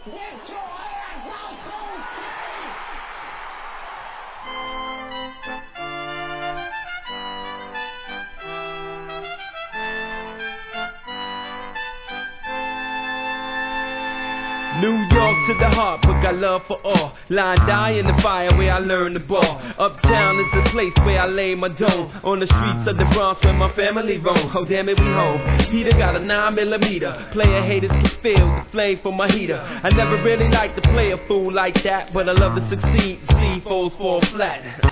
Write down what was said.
Get your ass out to New York to the heart, but got love for all. Line die in the fire where I learned the ball. Uptown is the place where I lay my dome. On the streets of the Bronx where my family roam. Oh damn it, we home. Peter got a 9mm. Player haters can feel the flame from my heater. I never really liked to play a fool like that, but I love to succeed. See foes fall flat.